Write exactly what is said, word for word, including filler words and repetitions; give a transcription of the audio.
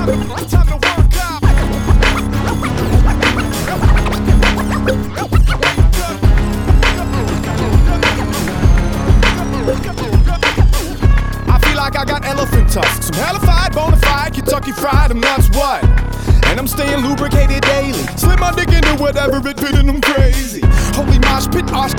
Time to work out. I feel like I got elephant tusks, some hellified, bonafide, Kentucky fried, I'm nuts, what? And I'm staying lubricated daily. Slip my dick into whatever it fit and I'm crazy. Holy mosh pit, osh.